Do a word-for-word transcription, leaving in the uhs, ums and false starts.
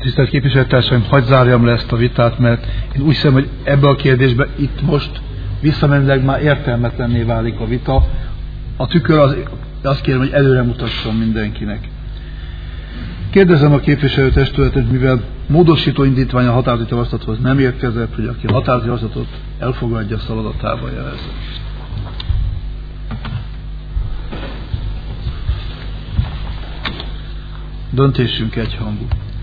Tisztelt képviselőtársaim, hadd zárjam le ezt a vitát, mert én úgy hiszem, hogy ebbe a kérdésbe itt most visszamenőleg már értelmetlenné válik a vita. A tükör az, azt kérem, hogy előre mutasson mindenkinek. Kérdezem a képviselőtestületet, mivel módosító indítvány a határozati javaslathoz nem érkezett, hogy aki a határozati javaslatot elfogadja, szavazatával jelezze. Döntésünk egyhangú.